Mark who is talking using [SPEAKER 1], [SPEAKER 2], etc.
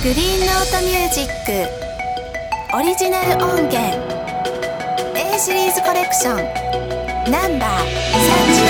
[SPEAKER 1] グリーンノートミュージックオリジナル音源 A シリーズコレクションナンバー30